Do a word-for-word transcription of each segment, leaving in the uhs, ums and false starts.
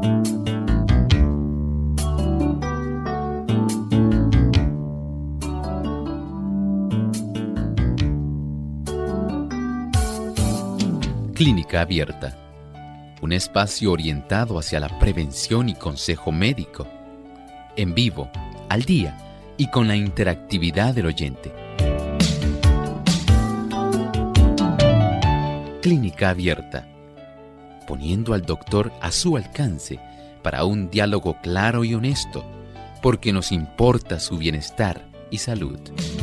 Clínica Abierta, un espacio orientado hacia la prevención y consejo médico, en vivo, al día y con la interactividad del oyente. Clínica Abierta, poniendo al doctor a su alcance para un diálogo claro y honesto, porque nos importa su bienestar y salud.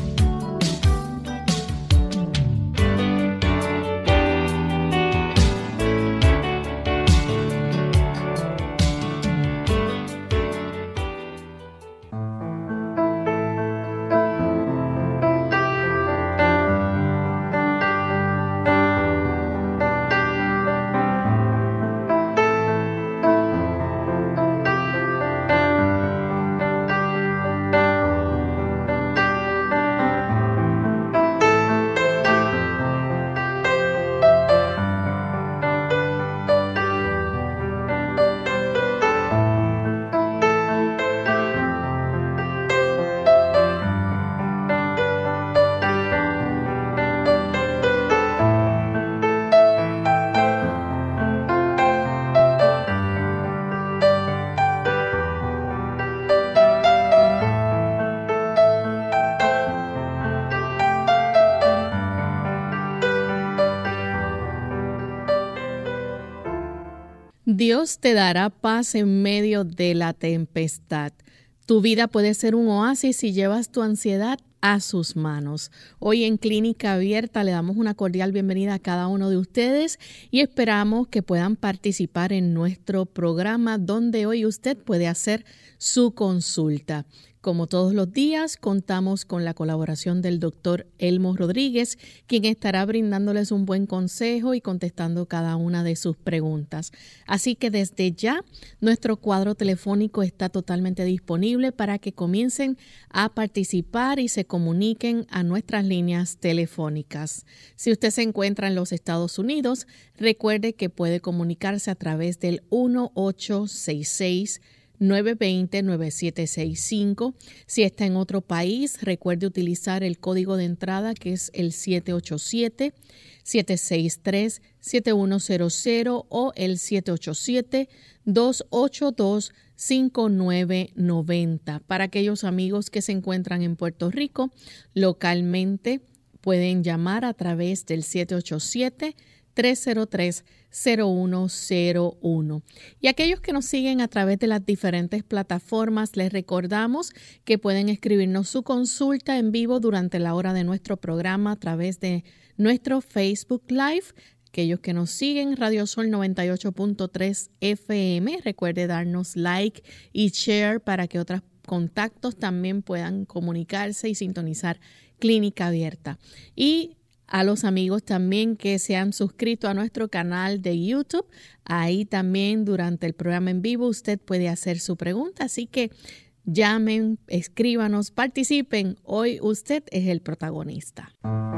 Dios te dará paz en medio de la tempestad. Tu vida puede ser un oasis si llevas tu ansiedad a sus manos. Hoy en Clínica Abierta le damos una cordial bienvenida a cada uno de ustedes y esperamos que puedan participar en nuestro programa donde hoy usted puede hacer su consulta. Como todos los días, contamos con la colaboración del doctor Elmo Rodríguez, quien estará brindándoles un buen consejo y contestando cada una de sus preguntas. Así que desde ya, nuestro cuadro telefónico está totalmente disponible para que comiencen a participar y se comuniquen a nuestras líneas telefónicas. Si usted se encuentra en los Estados Unidos, recuerde que puede comunicarse a través del uno ocho seis seis, nueve dos cero, nueve siete seis cinco. Si está en otro país, recuerde utilizar el código de entrada que es el siete ocho siete, siete seis tres, siete uno cero cero o el siete ocho siete, dos ocho dos, cinco nueve nueve cero. Para aquellos amigos que se encuentran en Puerto Rico, localmente pueden llamar a través del siete ocho siete, tres cero tres, cero uno cero uno. Y aquellos que nos siguen a través de las diferentes plataformas, les recordamos que pueden escribirnos su consulta en vivo durante la hora de nuestro programa a través de nuestro Facebook Live. Aquellos que nos siguen, Radio Sol noventa y ocho punto tres F M, recuerde darnos like y share para que otros contactos también puedan comunicarse y sintonizar Clínica Abierta. Y a los amigos también que se han suscrito a nuestro canal de YouTube, ahí también durante el programa en vivo usted puede hacer su pregunta, así que llamen, escríbanos, participen. Hoy usted es el protagonista.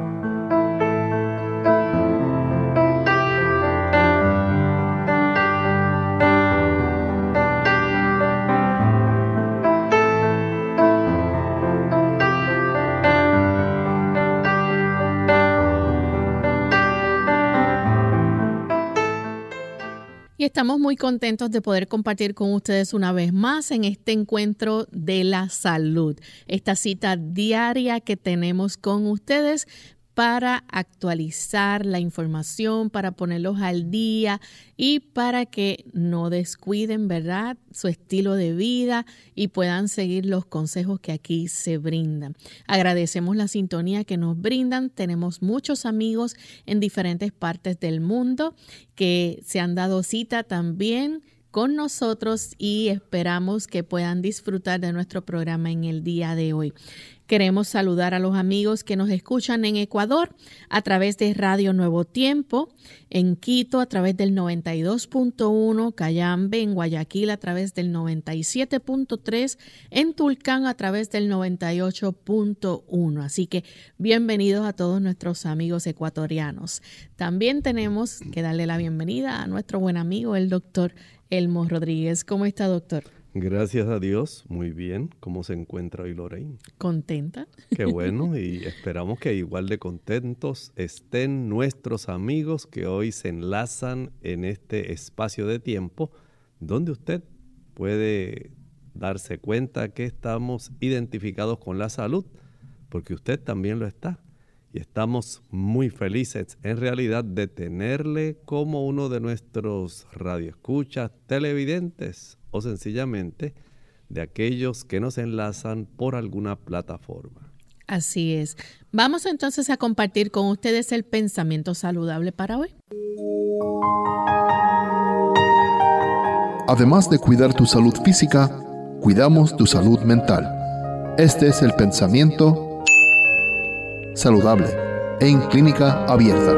Y estamos muy contentos de poder compartir con ustedes una vez más en este encuentro de la salud, esta cita diaria que tenemos con ustedes para actualizar la información, para ponerlos al día y para que no descuiden, ¿verdad?, su estilo de vida y puedan seguir los consejos que aquí se brindan. Agradecemos la sintonía que nos brindan. Tenemos muchos amigos en diferentes partes del mundo que se han dado cita también con nosotros y esperamos que puedan disfrutar de nuestro programa en el día de hoy. Queremos saludar a los amigos que nos escuchan en Ecuador a través de Radio Nuevo Tiempo, en Quito a través del noventa y dos punto uno, Cayambe, en Guayaquil a través del noventa y siete punto tres, en Tulcán a través del noventa y ocho punto uno. Así que bienvenidos a todos nuestros amigos ecuatorianos. También tenemos que darle la bienvenida a nuestro buen amigo, el doctor Elmo Rodríguez. ¿Cómo está, doctor? Gracias a Dios, muy bien. ¿Cómo se encuentra hoy Lorraine? Contenta. Qué bueno, y esperamos que igual de contentos estén nuestros amigos que hoy se enlazan en este espacio de tiempo donde usted puede darse cuenta que estamos identificados con la salud, porque usted también lo está. Y estamos muy felices en realidad de tenerle como uno de nuestros radioescuchas, televidentes o sencillamente de aquellos que nos enlazan por alguna plataforma. Así es. Vamos entonces a compartir con ustedes el pensamiento saludable para hoy. Además de cuidar tu salud física, cuidamos tu salud mental. Este es el pensamiento saludable en Clínica Abierta.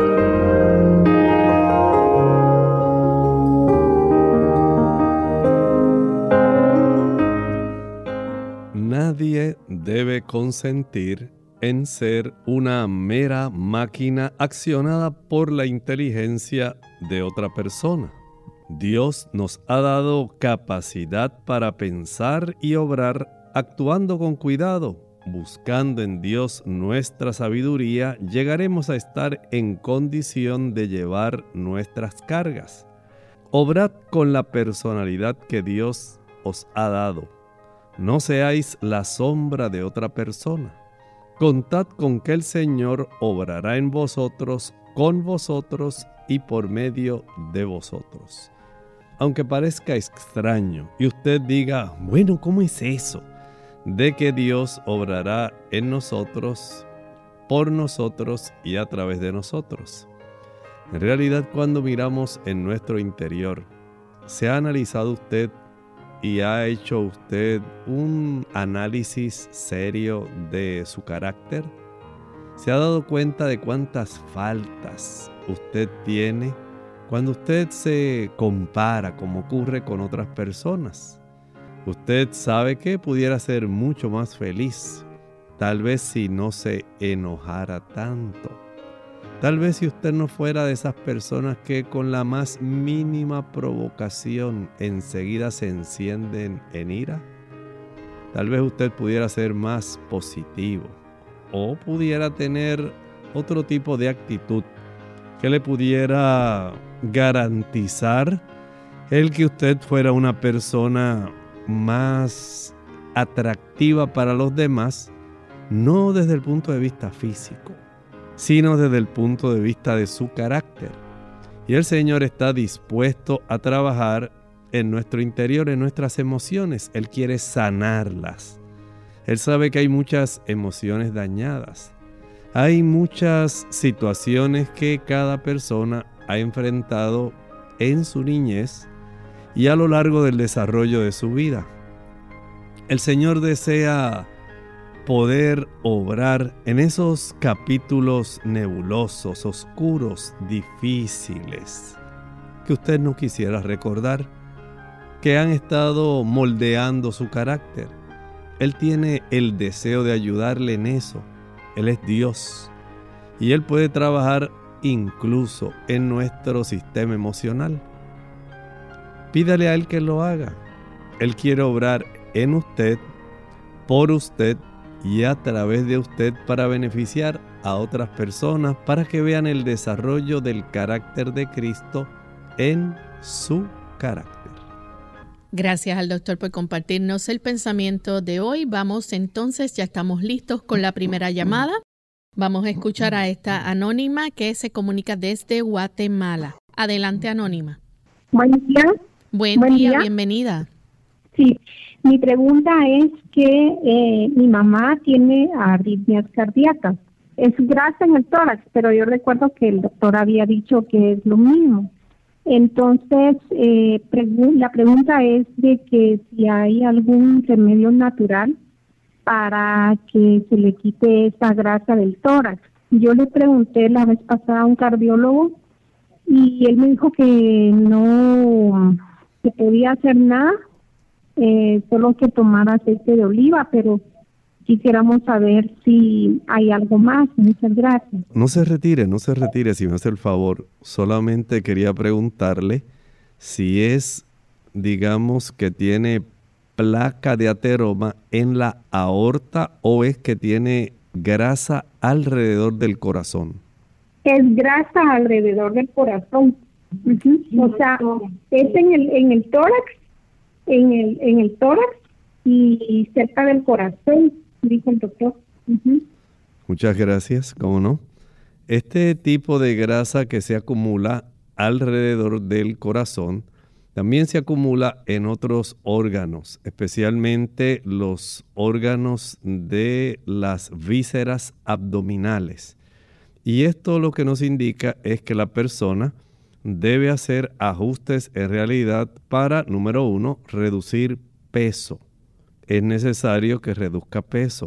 Nadie debe consentir en ser una mera máquina accionada por la inteligencia de otra persona. Dios nos ha dado capacidad para pensar y obrar actuando con cuidado. Buscando en Dios nuestra sabiduría, llegaremos a estar en condición de llevar nuestras cargas. Obrad con la personalidad que Dios os ha dado. No seáis la sombra de otra persona. Contad con que el Señor obrará en vosotros, con vosotros y por medio de vosotros. Aunque parezca extraño y usted diga, bueno, ¿cómo es eso? De que Dios obrará en nosotros, por nosotros y a través de nosotros. En realidad, cuando miramos en nuestro interior, ¿se ha analizado usted y ha hecho usted un análisis serio de su carácter? ¿Se ha dado cuenta de cuántas faltas usted tiene cuando usted se compara, como ocurre con otras personas? Usted sabe que pudiera ser mucho más feliz, tal vez si no se enojara tanto. Tal vez si usted no fuera de esas personas que con la más mínima provocación enseguida se encienden en ira. Tal vez usted pudiera ser más positivo o pudiera tener otro tipo de actitud que le pudiera garantizar el que usted fuera una persona más atractiva para los demás, no desde el punto de vista físico, sino desde el punto de vista de su carácter. Y el Señor está dispuesto a trabajar en nuestro interior, en nuestras emociones. Él quiere sanarlas. Él sabe que hay muchas emociones dañadas. Hay muchas situaciones que cada persona ha enfrentado en su niñez y a lo largo del desarrollo de su vida. El Señor desea poder obrar en esos capítulos nebulosos, oscuros, difíciles, que usted no quisiera recordar, que han estado moldeando su carácter. Él tiene el deseo de ayudarle en eso. Él es Dios y Él puede trabajar incluso en nuestro sistema emocional. Pídale a Él que lo haga. Él quiere obrar en usted, por usted y a través de usted para beneficiar a otras personas, para que vean el desarrollo del carácter de Cristo en su carácter. Gracias al doctor por compartirnos el pensamiento de hoy. Vamos entonces, ya estamos listos con la primera llamada. Vamos a escuchar a esta anónima que se comunica desde Guatemala. Adelante, anónima. Buen día. Buen, Buen día, día, bienvenida. Sí, mi pregunta es que eh, mi mamá tiene arritmias cardíacas. Es grasa en el tórax, pero yo recuerdo que el doctor había dicho que es lo mismo. Entonces, eh, pregu- la pregunta es de que si hay algún remedio natural para que se le quite esa grasa del tórax. Yo le pregunté la vez pasada a un cardiólogo y él me dijo que no se podía hacer nada, eh, solo que tomar aceite de oliva, pero quisiéramos saber si hay algo más. Muchas gracias. No se retire, no se retire, si me hace el favor. Solamente quería preguntarle si es, digamos, que tiene placa de ateroma en la aorta o es que tiene grasa alrededor del corazón. Es grasa alrededor del corazón. Uh-huh. O sea, es en el en el tórax, en el en el tórax y cerca del corazón, dijo el doctor. Uh-huh. Muchas gracias, ¿cómo no? Este tipo de grasa que se acumula alrededor del corazón también se acumula en otros órganos, especialmente los órganos de las vísceras abdominales. Y esto lo que nos indica es que la persona debe hacer ajustes en realidad para, número uno, reducir peso. Es necesario que reduzca peso.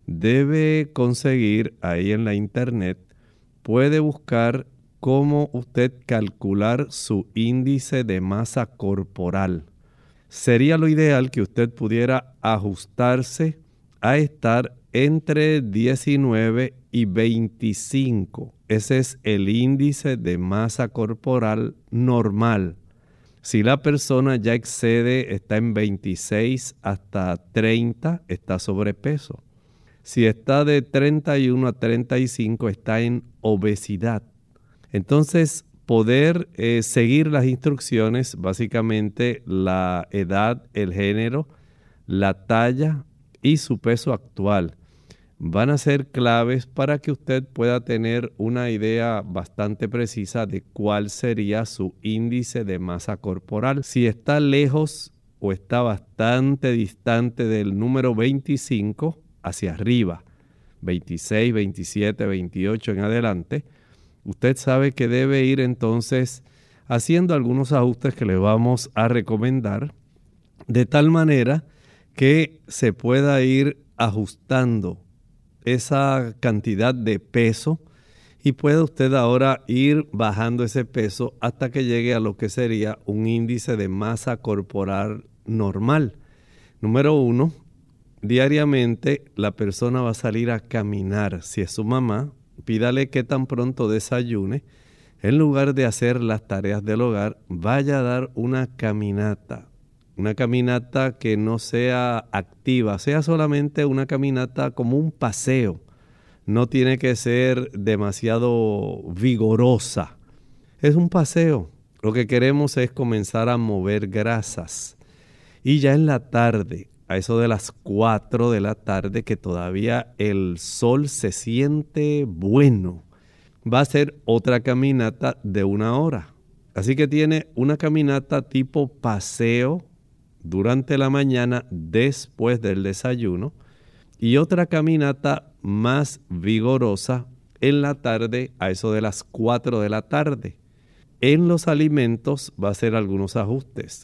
Debe conseguir ahí en la internet, puede buscar cómo usted calcular su índice de masa corporal. Sería lo ideal que usted pudiera ajustarse a estar entre diecinueve y veinticinco. Ese es el índice de masa corporal normal. Si la persona ya excede, está en veintiséis hasta treinta, está sobrepeso. Si está de treinta y uno a treinta y cinco, está en obesidad. Entonces, poder eh, seguir las instrucciones, básicamente la edad, el género, la talla y su peso actual, van a ser claves para que usted pueda tener una idea bastante precisa de cuál sería su índice de masa corporal. Si está lejos o está bastante distante del número veinticinco, hacia arriba, veintiséis, veintisiete, veintiocho en adelante, usted sabe que debe ir entonces haciendo algunos ajustes que le vamos a recomendar, de tal manera que se pueda ir ajustando esa cantidad de peso y pueda usted ahora ir bajando ese peso hasta que llegue a lo que sería un índice de masa corporal normal. Número uno, diariamente la persona va a salir a caminar. Si es su mamá, pídale que tan pronto desayune, en lugar de hacer las tareas del hogar, vaya a dar una caminata. Una caminata que no sea activa, sea solamente una caminata como un paseo. No tiene que ser demasiado vigorosa. Es un paseo. Lo que queremos es comenzar a mover grasas. Y ya en la tarde, a eso de las cuatro de la tarde, que todavía el sol se siente bueno, va a ser otra caminata de una hora. Así que tiene una caminata tipo paseo durante la mañana después del desayuno y otra caminata más vigorosa en la tarde a eso de las cuatro de la tarde. En los alimentos va a hacer algunos ajustes.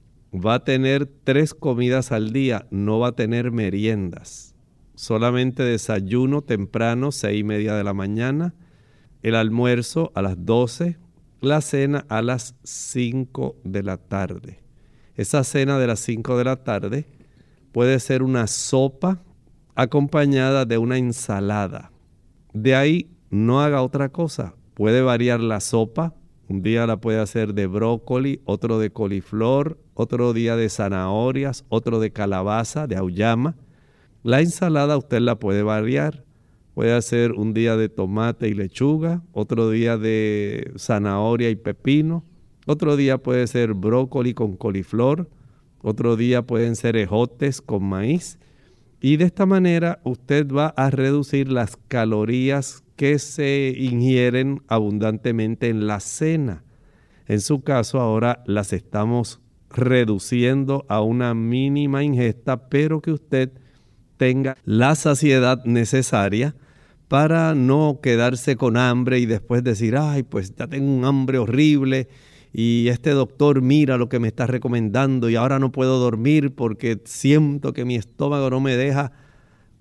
Va a tener tres comidas al día, no va a tener meriendas. Solamente desayuno temprano, seis y media de la mañana, el almuerzo a las doce, la cena a las cinco de la tarde. Esa cena de las cinco de la tarde puede ser una sopa acompañada de una ensalada. De ahí no haga otra cosa. Puede variar la sopa. Un día la puede hacer de brócoli, otro de coliflor, otro día de zanahorias, otro de calabaza, de auyama. La ensalada usted la puede variar. Puede hacer un día de tomate y lechuga, otro día de zanahoria y pepino. Otro día puede ser brócoli con coliflor, otro día pueden ser ejotes con maíz. Y de esta manera usted va a reducir las calorías que se ingieren abundantemente en la cena. En su caso ahora las estamos reduciendo a una mínima ingesta, pero que usted tenga la saciedad necesaria para no quedarse con hambre y después decir, ay, pues ya tengo un hambre horrible. Y este doctor mira lo que me está recomendando y ahora no puedo dormir porque siento que mi estómago no me deja.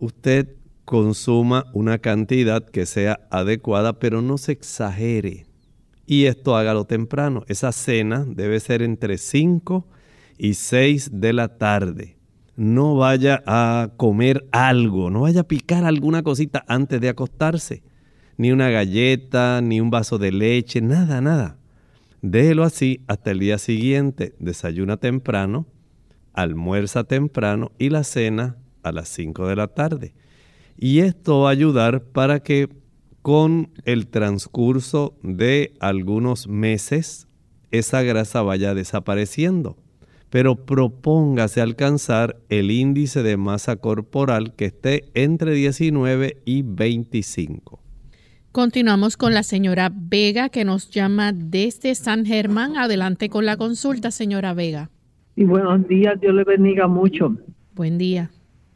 usted consuma una cantidad que sea adecuada, pero no se exagere. Y esto hágalo temprano. Esa cena debe ser entre cinco y seis de la tarde. No vaya a comer algo, no vaya a picar alguna cosita antes de acostarse. Ni una galleta, ni un vaso de leche, nada, nada. Déjelo así hasta el día siguiente. Desayuna temprano, almuerza temprano y la cena a las cinco de la tarde. Y esto va a ayudar para que con el transcurso de algunos meses esa grasa vaya desapareciendo. Pero propóngase alcanzar el índice de masa corporal que esté entre diecinueve y veinticinco. Continuamos con la señora Vega, que nos llama desde San Germán. Adelante con la consulta, señora Vega. Y buenos días, Dios le bendiga mucho. Buen día.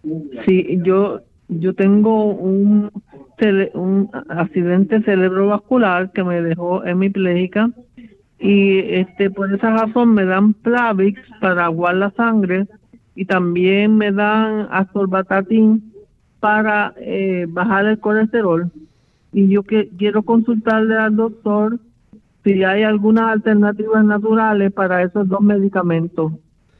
Sí, yo yo tengo un, cere- un accidente cerebrovascular que me dejó hemipléjica y este por esa razón me dan Plavix para aguar la sangre y también me dan Ascorbatatin para eh, bajar el colesterol. Y yo que, quiero consultarle al doctor si hay algunas alternativas naturales para esos dos medicamentos.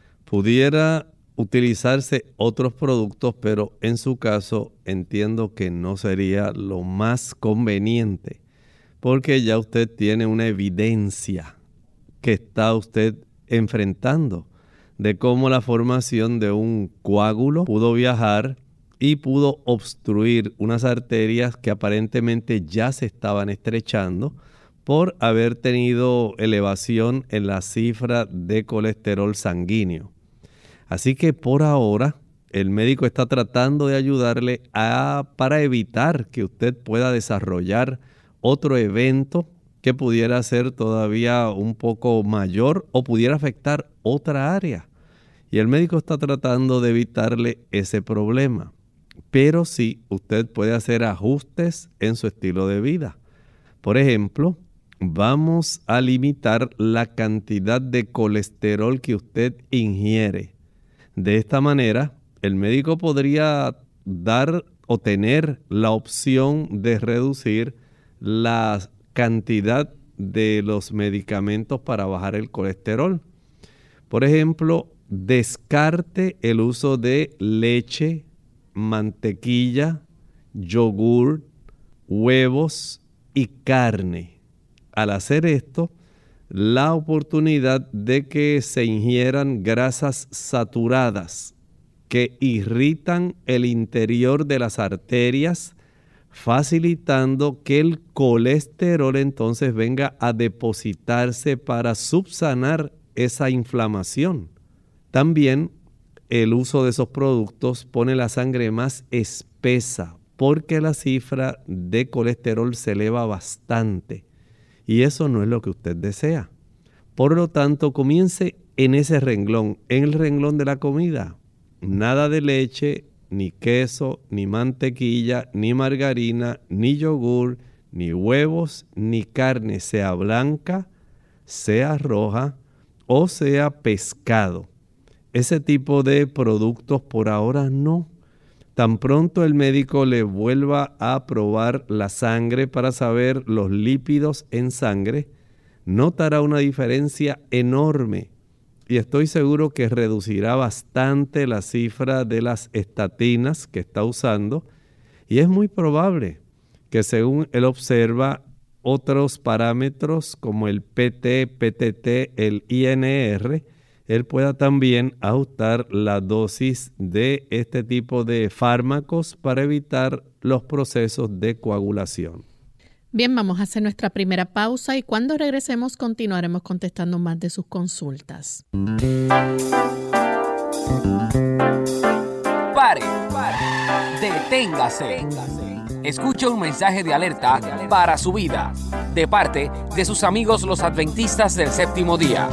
Pudiera utilizarse otros productos, pero en su caso entiendo que no sería lo más conveniente, porque ya usted tiene una evidencia que está usted enfrentando de cómo la formación de un coágulo pudo viajar y pudo obstruir unas arterias que aparentemente ya se estaban estrechando por haber tenido elevación en la cifra de colesterol sanguíneo. Así que por ahora el médico está tratando de ayudarle a, para evitar que usted pueda desarrollar otro evento que pudiera ser todavía un poco mayor o pudiera afectar otra área. Y el médico está tratando de evitarle ese problema. Pero sí, usted puede hacer ajustes en su estilo de vida. Por ejemplo, vamos a limitar la cantidad de colesterol que usted ingiere. De esta manera, el médico podría dar o tener la opción de reducir la cantidad de los medicamentos para bajar el colesterol. Por ejemplo, descarte el uso de leche, mantequilla, yogur, huevos y carne. Al hacer esto, la oportunidad de que se ingieran grasas saturadas que irritan el interior de las arterias, facilitando que el colesterol entonces venga a depositarse para subsanar esa inflamación. También el uso de esos productos pone la sangre más espesa porque la cifra de colesterol se eleva bastante. Y eso no es lo que usted desea. Por lo tanto, comience en ese renglón, en el renglón de la comida. Nada de leche, ni queso, ni mantequilla, ni margarina, ni yogur, ni huevos, ni carne, sea blanca, sea roja o sea pescado. Ese tipo de productos por ahora no. Tan pronto el médico le vuelva a probar la sangre para saber los lípidos en sangre, notará una diferencia enorme y estoy seguro que reducirá bastante la cifra de las estatinas que está usando y es muy probable que según él observa otros parámetros como el P T, P T T, el I N R, él pueda también ajustar la dosis de este tipo de fármacos para evitar los procesos de coagulación. Bien, vamos a hacer nuestra primera pausa y cuando regresemos continuaremos contestando más de sus consultas. Pare, pare, deténgase. Escuche un mensaje de alerta para su vida, de parte de sus amigos los adventistas del séptimo día.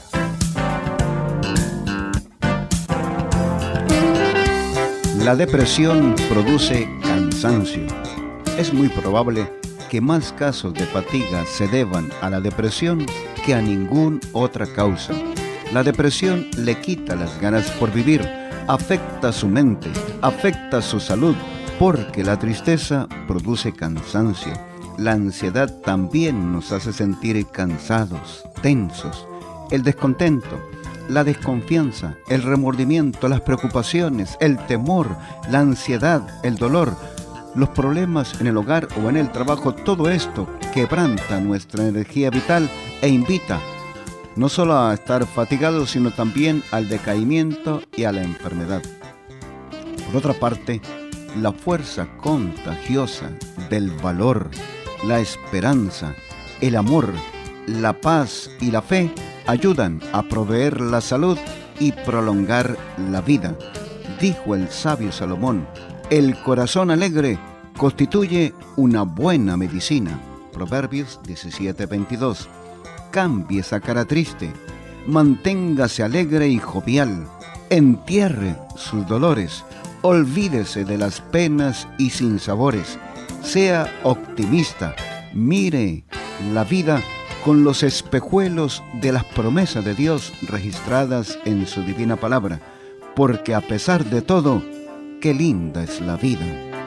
La depresión produce cansancio. Es muy probable que más casos de fatiga se deban a la depresión que a ninguna otra causa. La depresión le quita las ganas por vivir, afecta su mente, afecta su salud, porque la tristeza produce cansancio. La ansiedad también nos hace sentir cansados, tensos. El descontento, la desconfianza, el remordimiento, las preocupaciones, el temor, la ansiedad, el dolor, los problemas en el hogar o en el trabajo, todo esto quebranta nuestra energía vital e invita no solo a estar fatigados, sino también al decaimiento y a la enfermedad. Por otra parte, la fuerza contagiosa del valor, la esperanza, el amor, la paz y la fe ayudan a proveer la salud y prolongar la vida. Dijo el sabio Salomón: el corazón alegre constituye una buena medicina. Proverbios diecisiete veintidós. Cambie esa cara triste, manténgase alegre y jovial, entierre sus dolores, olvídese de las penas y sinsabores, sea optimista, mire la vida con los espejuelos de las promesas de Dios registradas en su divina palabra, porque a pesar de todo, qué linda es la vida.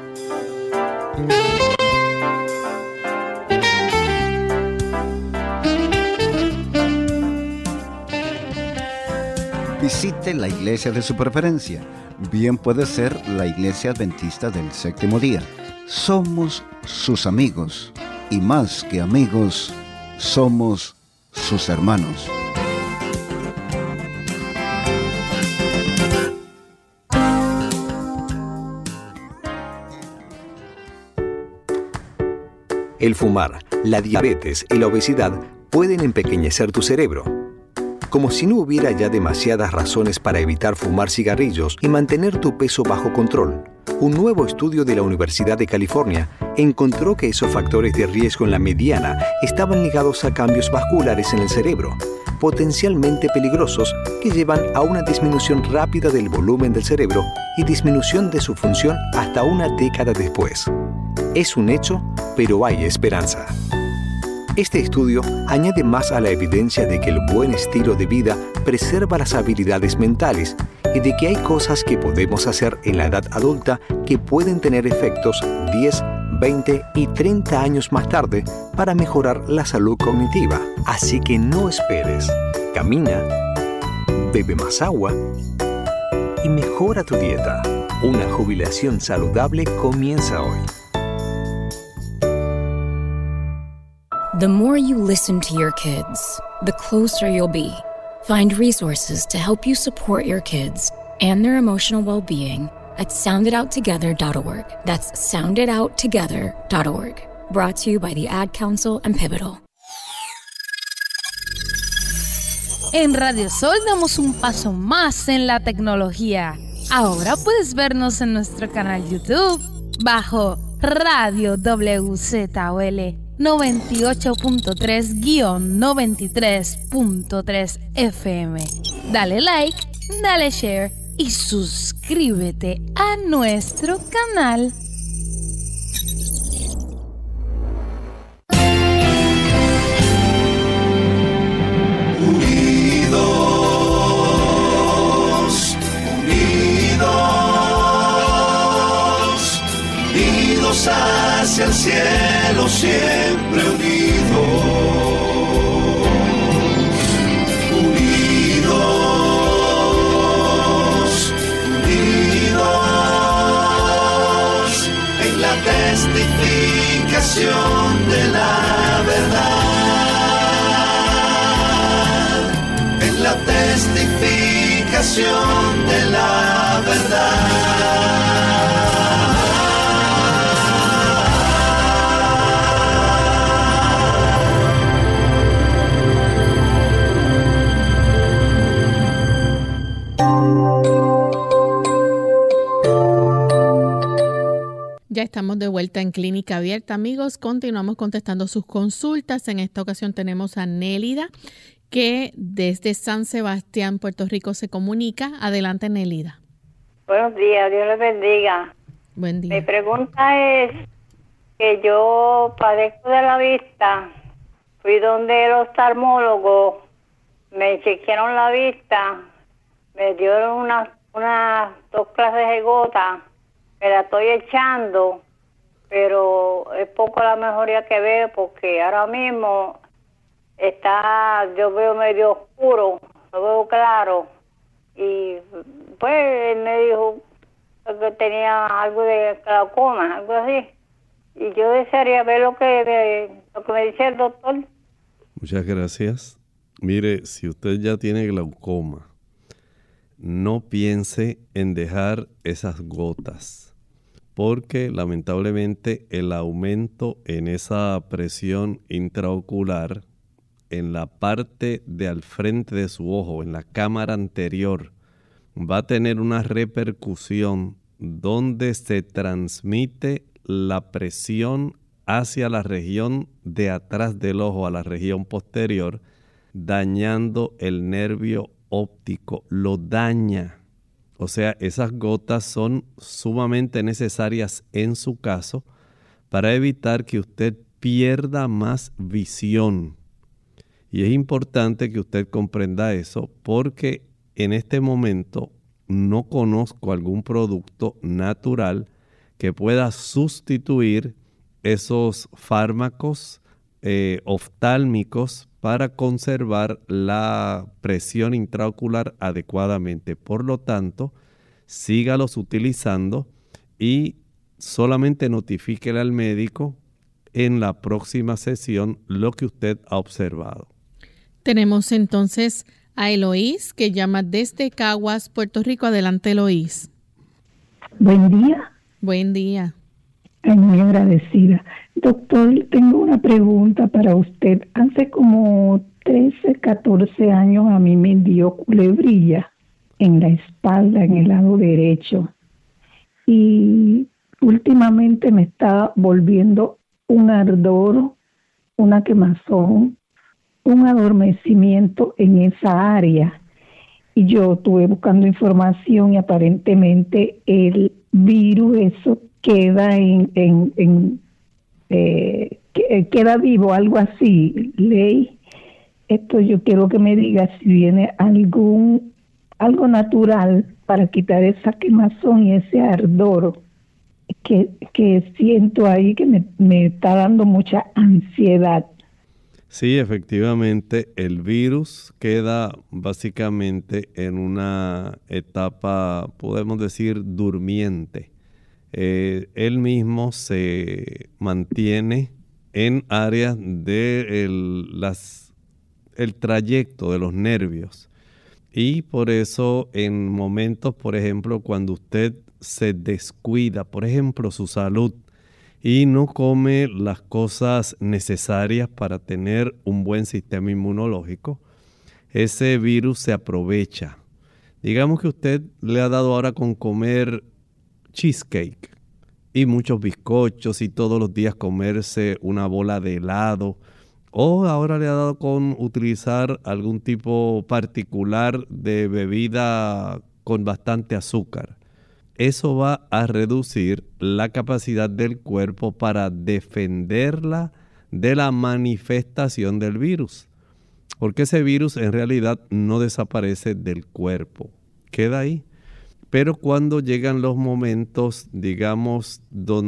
Visite la iglesia de su preferencia. Bien puede ser la iglesia adventista del séptimo día. Somos sus amigos y más que amigos, somos sus hermanos. El fumar, la diabetes y la obesidad pueden empequeñecer tu cerebro. Como si no hubiera ya demasiadas razones para evitar fumar cigarrillos y mantener tu peso bajo control, un nuevo estudio de la Universidad de California encontró que esos factores de riesgo en la mediana estaban ligados a cambios vasculares en el cerebro, potencialmente peligrosos que llevan a una disminución rápida del volumen del cerebro y disminución de su función hasta una década después. Es un hecho, pero hay esperanza. Este estudio añade más a la evidencia de que el buen estilo de vida preserva las habilidades mentales y de que hay cosas que podemos hacer en la edad adulta que pueden tener efectos diez, veinte y treinta años más tarde para mejorar la salud cognitiva. Así que no esperes. Camina, bebe más agua y mejora tu dieta. Una jubilación saludable comienza hoy. The more you listen to your kids, the closer you'll be. Find resources to help you support your kids and their emotional well-being at sound it out together dot org. That's sound it out together dot org. Brought to you by the Ad Council and Pivotal. En Radio Sol damos un paso más en la tecnología. Ahora puedes vernos en nuestro canal YouTube bajo Radio W Z O L noventa y ocho punto tres guión noventa y tres punto tres F M. Dale like, dale share y suscríbete a nuestro canal. Unidos, unidos, unidos hacia el cielo, siempre unidos, unidos, unidos, en la testificación de la verdad, en la testificación de la verdad. Ya estamos de vuelta en Clínica Abierta, amigos. Continuamos contestando sus consultas. En esta ocasión tenemos a Nélida, que desde San Sebastián, Puerto Rico, se comunica. Adelante, Nélida. Buenos días, Dios les bendiga. Buen día. Mi pregunta es que yo padezco de la vista. Fui donde el oftalmólogo, me chequearon la vista, me dieron unas unas dos clases de gotas que la estoy echando, pero es poco la mejoría que veo porque ahora mismo está, yo veo medio oscuro, no veo claro, y pues él me dijo que tenía algo de glaucoma, algo así, y yo desearía ver lo que, lo que me dice el doctor. Muchas gracias. Mire, si usted ya tiene glaucoma, no piense en dejar esas gotas, porque lamentablemente el aumento en esa presión intraocular en la parte de al frente de su ojo, en la cámara anterior, va a tener una repercusión donde se transmite la presión hacia la región de atrás del ojo, a la región posterior, dañando el nervio óptico, lo daña. O sea, esas gotas son sumamente necesarias en su caso para evitar que usted pierda más visión. Y es importante que usted comprenda eso porque en este momento no conozco algún producto natural que pueda sustituir esos fármacos eh, oftálmicos para conservar la presión intraocular adecuadamente. Por lo tanto, sígalos utilizando y solamente notifíquele al médico en la próxima sesión lo que usted ha observado. Tenemos entonces a Eloís, que llama desde Caguas, Puerto Rico. Adelante, Eloís. Buen día. Buen día. Ay, muy agradecida. Doctor, tengo una pregunta para usted. Hace como trece, catorce años a mí me dio culebrilla en la espalda, en el lado derecho. Y últimamente me está volviendo un ardor, una quemazón, un adormecimiento en esa área. Y yo estuve buscando información y aparentemente el virus, eso queda en, en, en eh, queda vivo, algo así. Ley, esto yo quiero que me diga si viene algún algo natural para quitar esa quemazón y ese ardor que, que siento ahí, que me, me está dando mucha ansiedad. Sí, efectivamente, el virus queda básicamente en una etapa, podemos decir, durmiente. Eh, él mismo se mantiene en áreas de el, las, el trayecto de los nervios. Y por eso en momentos, por ejemplo, cuando usted se descuida, por ejemplo, su salud, y no come las cosas necesarias para tener un buen sistema inmunológico, ese virus se aprovecha. Digamos que usted le ha dado ahora con comer cheesecake y muchos bizcochos y todos los días comerse una bola de helado, o ahora le ha dado con utilizar algún tipo particular de bebida con bastante azúcar. Eso va a reducir la capacidad del cuerpo para defenderla de la manifestación del virus. Porque ese virus en realidad no desaparece del cuerpo, queda ahí. Pero cuando llegan los momentos, digamos,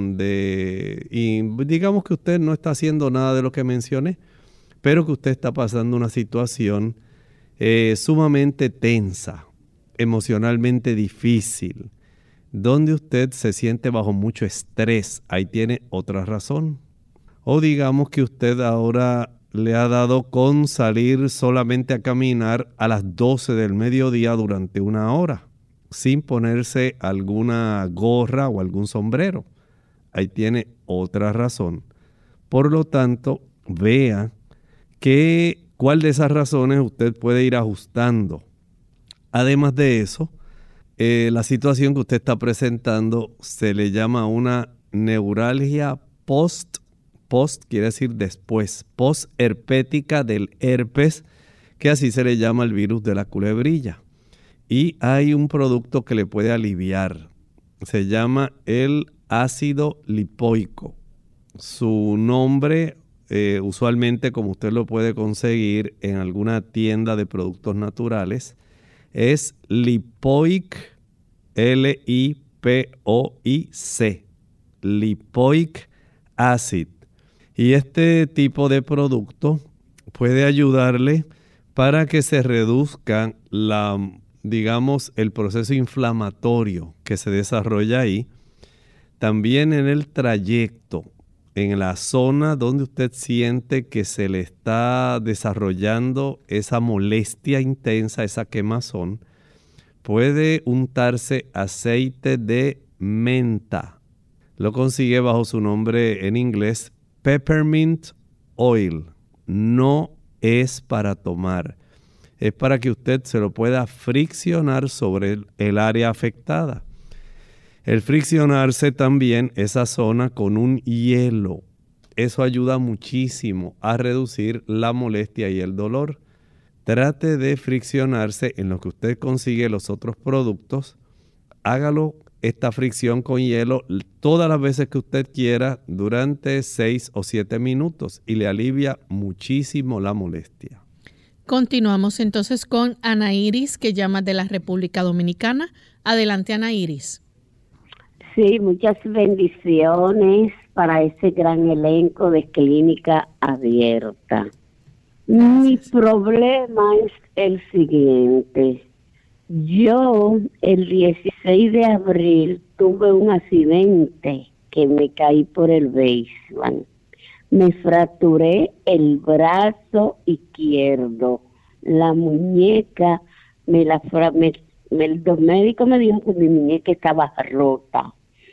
donde, y digamos que usted no está haciendo nada de lo que mencioné, pero que usted está pasando una situación eh, sumamente tensa, emocionalmente difícil, donde usted se siente bajo mucho estrés, ahí tiene otra razón. O digamos que usted ahora le ha dado con salir solamente a caminar a las doce del mediodía durante una hora, sin ponerse alguna gorra o algún sombrero. Ahí tiene otra razón. Por lo tanto, vea que cuál de esas razones usted puede ir ajustando. Además de eso, Eh, la situación que usted está presentando se le llama una neuralgia post, post quiere decir después, post-herpética del herpes, que así se le llama el virus de la culebrilla. Y hay un producto que le puede aliviar, se llama el ácido lipoico. Su nombre, eh, usualmente como usted lo puede conseguir en alguna tienda de productos naturales, es Lipoic L I P O I C, Lipoic Acid. Y este tipo de producto puede ayudarle para que se reduzca la, digamos, el proceso inflamatorio que se desarrolla ahí. También en el trayecto, en la zona donde usted siente que se le está desarrollando esa molestia intensa, esa quemazón, puede untarse aceite de menta. Lo consigue bajo su nombre en inglés, Peppermint Oil. No es para tomar, es para que usted se lo pueda friccionar sobre el, el área afectada. El friccionarse también esa zona con un hielo, eso ayuda muchísimo a reducir la molestia y el dolor. Trate de friccionarse en lo que usted consigue los otros productos. Hágalo esta fricción con hielo todas las veces que usted quiera durante seis o siete minutos y le alivia muchísimo la molestia. Continuamos entonces con Ana Iris, que llama de la República Dominicana. Adelante, Ana Iris. Sí, muchas bendiciones para ese gran elenco de Clínica Abierta. Mi problema es el siguiente. Yo el dieciséis de abril tuve un accidente que me caí por el béisbol. Me fracturé el brazo izquierdo. La muñeca, me la fra me, me, los médicos me dijeron que mi muñeca estaba rota.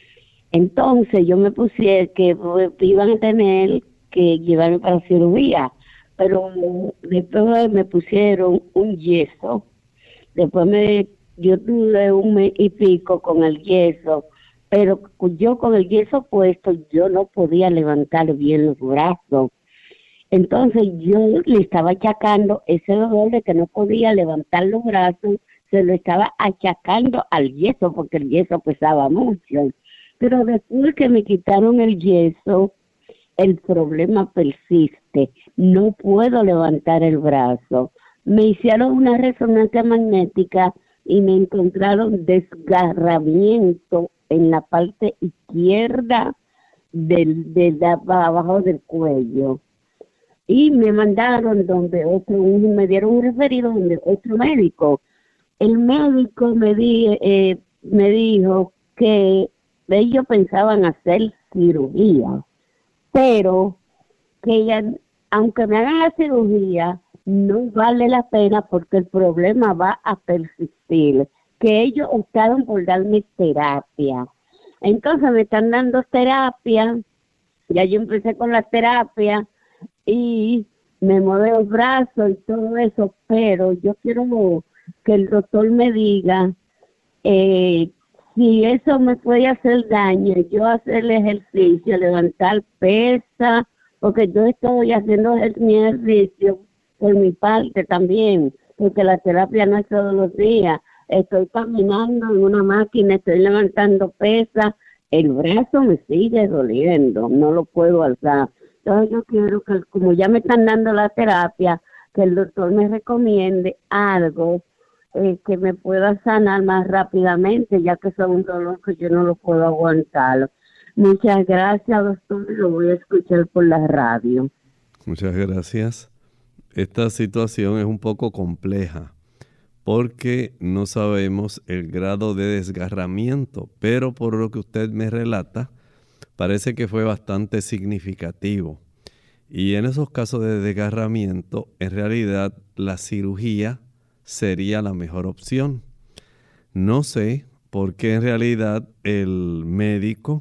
Entonces yo me puse que iban a tener que llevarme para cirugía. Pero después me pusieron un yeso, después me, yo tuve un mes y pico con el yeso, pero yo con el yeso puesto, yo no podía levantar bien los brazos. Entonces yo le estaba achacando ese dolor de que no podía levantar los brazos, se lo estaba achacando al yeso, porque el yeso pesaba mucho. Pero después que me quitaron el yeso, el problema persiste. No puedo levantar el brazo. Me hicieron una resonancia magnética y me encontraron desgarramiento en la parte izquierda del, de, de abajo del cuello. Y me mandaron donde otro, me dieron un referido donde otro médico. El médico me, di, eh, me dijo que ellos pensaban hacer cirugía, pero que ya, aunque me hagan la cirugía, no vale la pena porque el problema va a persistir, que ellos optaron por darme terapia. Entonces me están dando terapia, ya yo empecé con la terapia y me mueve los brazos y todo eso, pero yo quiero que el doctor me diga eh, si eso me puede hacer daño, yo hacer el ejercicio, levantar pesa, porque yo estoy haciendo mi ejercicio por mi parte también, porque la terapia no es todos los días. Estoy caminando en una máquina, estoy levantando pesa, el brazo me sigue doliendo, no lo puedo alzar. Entonces yo quiero que, como ya me están dando la terapia, que el doctor me recomiende algo eh, que me pueda sanar más rápidamente, ya que es un dolor que yo no lo puedo aguantar. Muchas gracias, doctor, lo voy a escuchar por la radio. Muchas gracias. Esta situación es un poco compleja porque no sabemos el grado de desgarramiento, pero por lo que usted me relata, parece que fue bastante significativo. Y en esos casos de desgarramiento, en realidad la cirugía sería la mejor opción. No sé por qué en realidad el médico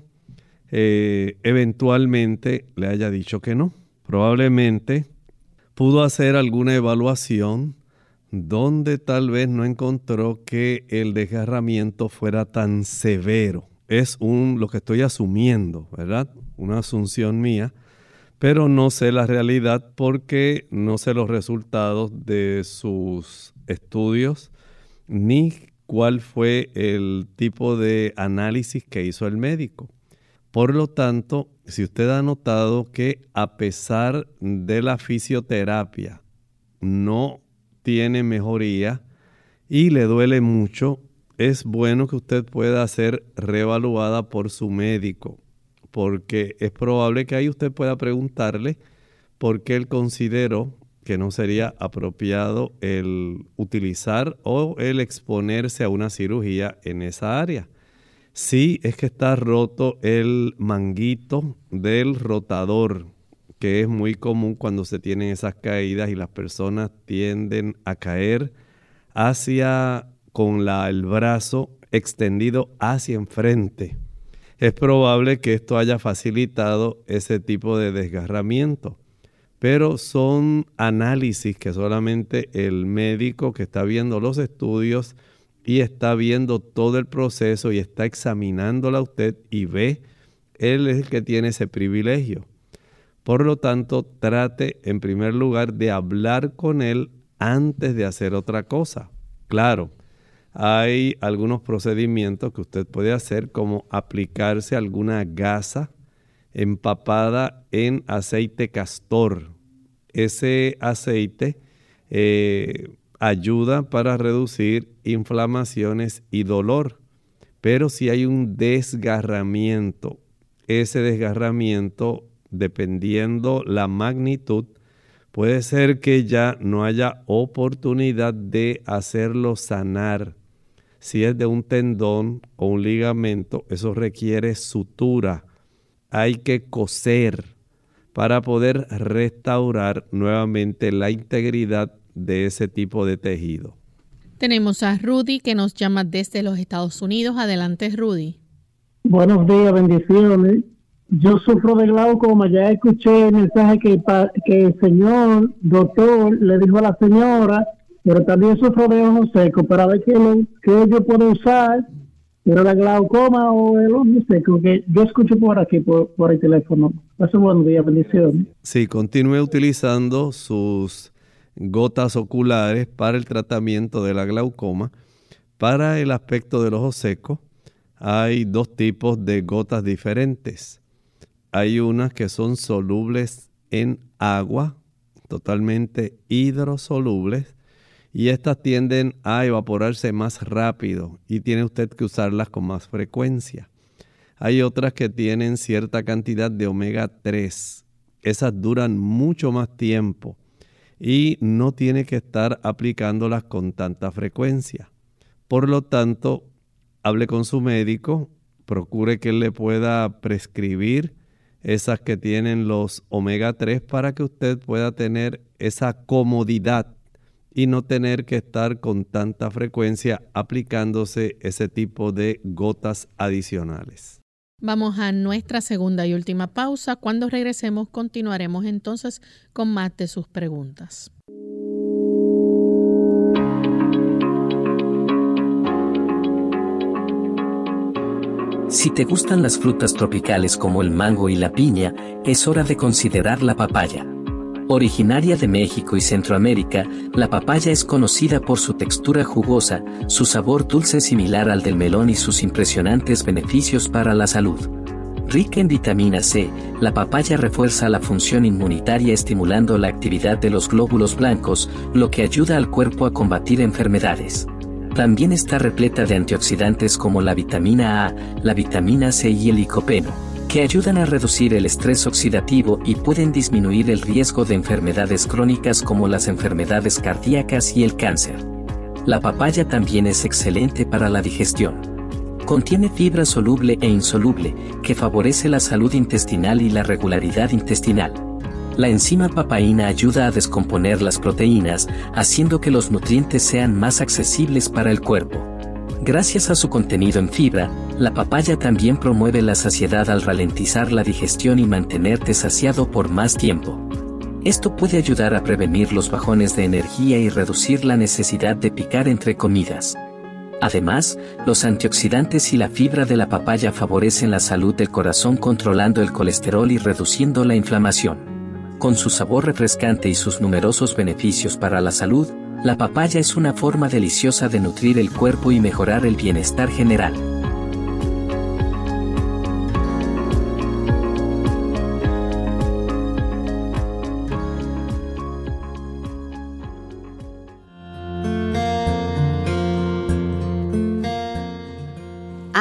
eh, eventualmente le haya dicho que no. Probablemente pudo hacer alguna evaluación donde tal vez no encontró que el desgarramiento fuera tan severo. Es un, lo que estoy asumiendo, ¿verdad? Una asunción mía, pero no sé la realidad porque no sé los resultados de sus estudios ni cuál fue el tipo de análisis que hizo el médico. Por lo tanto, si usted ha notado que a pesar de la fisioterapia no tiene mejoría y le duele mucho, es bueno que usted pueda ser reevaluada por su médico, porque es probable que ahí usted pueda preguntarle por qué él consideró que no sería apropiado el utilizar o el exponerse a una cirugía en esa área. Sí, es que está roto el manguito del rotador, que es muy común cuando se tienen esas caídas y las personas tienden a caer hacia con la, el brazo extendido hacia enfrente. Es probable que esto haya facilitado ese tipo de desgarramiento, pero son análisis que solamente el médico que está viendo los estudios y está viendo todo el proceso y está examinándola a usted y ve, él es el que tiene ese privilegio. Por lo tanto, trate en primer lugar de hablar con él antes de hacer otra cosa. Claro, hay algunos procedimientos que usted puede hacer, como aplicarse alguna gasa empapada en aceite castor. Ese aceite eh, ayuda para reducir inflamaciones y dolor. Pero si hay un desgarramiento, ese desgarramiento, dependiendo la magnitud, puede ser que ya no haya oportunidad de hacerlo sanar. Si es de un tendón o un ligamento, eso requiere sutura. Hay que coser para poder restaurar nuevamente la integridad de ese tipo de tejido. Tenemos a Rudy que nos llama desde los Estados Unidos. Adelante, Rudy. Buenos días, bendiciones. Yo sufro de glaucoma. Ya escuché el mensaje que, que el señor doctor le dijo a la señora, pero también sufro de ojos secos, para ver qué, lo, qué yo puedo usar, pero la glaucoma o el ojo seco, que yo escucho por aquí, por, por el teléfono. Eso, buenos días, bendiciones. Sí, continúe utilizando sus gotas oculares para el tratamiento de la glaucoma. Para el aspecto del ojo seco, hay dos tipos de gotas diferentes. Hay unas que son solubles en agua, totalmente hidrosolubles, y estas tienden a evaporarse más rápido y tiene usted que usarlas con más frecuencia. Hay otras que tienen cierta cantidad de omega tres. Esas duran mucho más tiempo y no tiene que estar aplicándolas con tanta frecuencia. Por lo tanto, hable con su médico, procure que él le pueda prescribir esas que tienen los omega tres para que usted pueda tener esa comodidad y no tener que estar con tanta frecuencia aplicándose ese tipo de gotas adicionales. Vamos a nuestra segunda y última pausa. Cuando regresemos continuaremos entonces con más de sus preguntas. Si te gustan las frutas tropicales como el mango y la piña, es hora de considerar la papaya. Originaria de México y Centroamérica, la papaya es conocida por su textura jugosa, su sabor dulce similar al del melón y sus impresionantes beneficios para la salud. Rica en vitamina C, la papaya refuerza la función inmunitaria estimulando la actividad de los glóbulos blancos, lo que ayuda al cuerpo a combatir enfermedades. También está repleta de antioxidantes como la vitamina A, la vitamina C y el licopeno, que ayudan a reducir el estrés oxidativo y pueden disminuir el riesgo de enfermedades crónicas como las enfermedades cardíacas y el cáncer. La papaya también es excelente para la digestión. Contiene fibra soluble e insoluble, que favorece la salud intestinal y la regularidad intestinal. La enzima papaína ayuda a descomponer las proteínas, haciendo que los nutrientes sean más accesibles para el cuerpo. Gracias a su contenido en fibra, la papaya también promueve la saciedad al ralentizar la digestión y mantenerte saciado por más tiempo. Esto puede ayudar a prevenir los bajones de energía y reducir la necesidad de picar entre comidas. Además, los antioxidantes y la fibra de la papaya favorecen la salud del corazón controlando el colesterol y reduciendo la inflamación. Con su sabor refrescante y sus numerosos beneficios para la salud, la papaya es una forma deliciosa de nutrir el cuerpo y mejorar el bienestar general.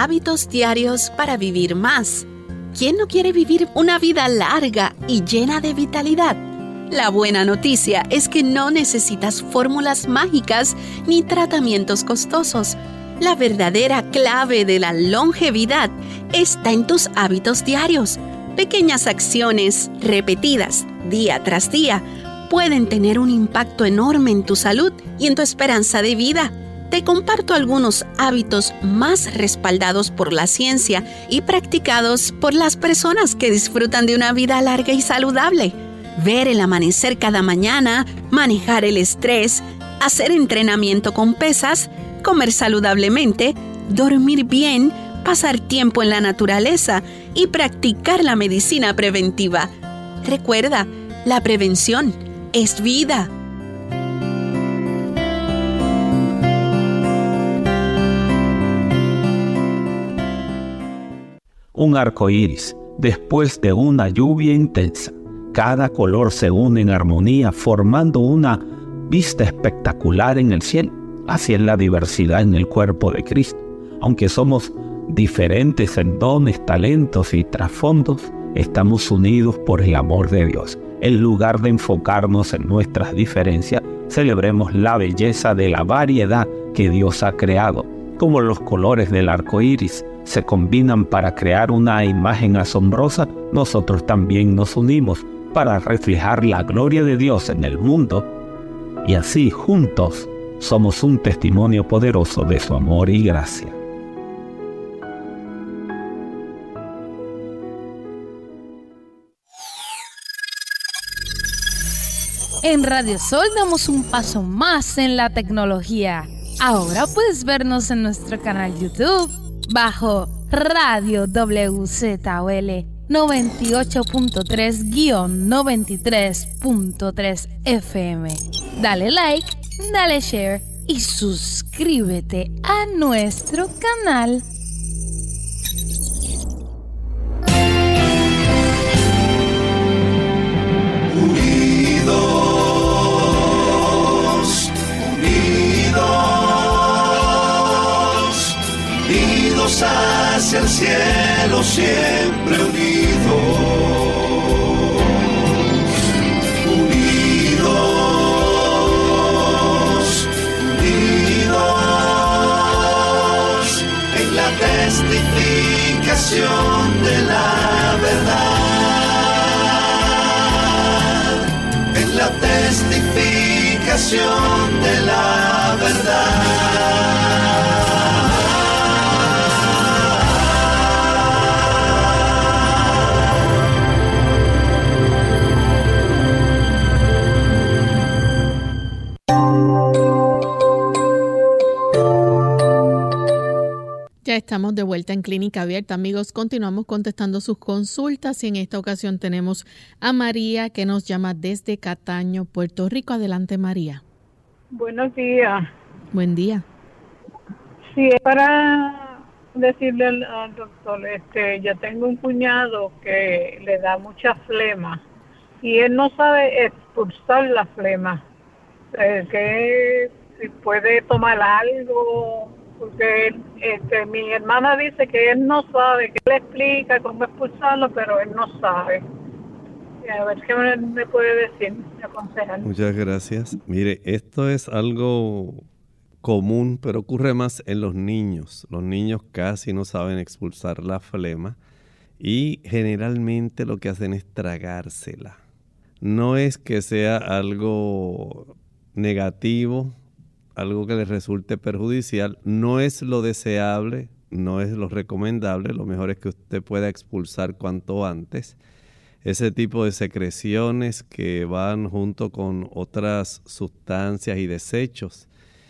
hábitos diarios para vivir más. ¿Quién no quiere vivir una vida larga y llena de vitalidad? La buena noticia es que no necesitas fórmulas mágicas ni tratamientos costosos. La verdadera clave de la longevidad está en tus hábitos diarios. Pequeñas acciones repetidas día tras día pueden tener un impacto enorme en tu salud y en tu esperanza de vida. Te comparto algunos hábitos más respaldados por la ciencia y practicados por las personas que disfrutan de una vida larga y saludable. Ver el amanecer cada mañana, manejar el estrés, hacer entrenamiento con pesas, comer saludablemente, dormir bien, pasar tiempo en la naturaleza y practicar la medicina preventiva. Recuerda, la prevención es vida. Un arco iris después de una lluvia intensa. Cada color se une en armonía formando una vista espectacular en el cielo. Así es la diversidad en el cuerpo de Cristo. Aunque somos diferentes en dones, talentos y trasfondos, estamos unidos por el amor de Dios. En lugar de enfocarnos en nuestras diferencias, celebremos la belleza de la variedad que Dios ha creado. Como los colores del arco iris se combinan para crear una imagen asombrosa, nosotros también nos unimos para reflejar la gloria de Dios en el mundo, y así juntos somos un testimonio poderoso de su amor y gracia. En Radio Sol damos un paso más en la tecnología. Ahora puedes vernos en nuestro canal YouTube bajo Radio W Z O L noventa y ocho punto tres guión noventa y tres punto tres F M. Dale like, dale share y suscríbete a nuestro canal. Unidos, unidos, unidos hacia el cielo, siempre unidos, unidos, unidos, en la testificación de la verdad, en la testificación de la verdad. Ya estamos de vuelta en Clínica Abierta, amigos. Continuamos contestando sus consultas y en esta ocasión tenemos a María que nos llama desde Cataño, Puerto Rico. Adelante, María. Buenos días. Buen día. Sí, es para decirle al, al doctor, este, yo tengo un cuñado que le da mucha flema y él no sabe expulsar la flema. Eh, que si puede tomar algo, porque este, mi hermana dice que él no sabe, que le explica cómo expulsarlo, pero él no sabe. Y a ver qué me, me puede decir, me aconsejar. Muchas gracias. Mire, esto es algo común, pero ocurre más en los niños. Los niños casi no saben expulsar la flema y generalmente lo que hacen es tragársela. No es que sea algo negativo, algo que les resulte perjudicial, no es lo deseable, no es lo recomendable, lo mejor es que usted pueda expulsar cuanto antes ese tipo de secreciones que van junto con otras sustancias y desechos.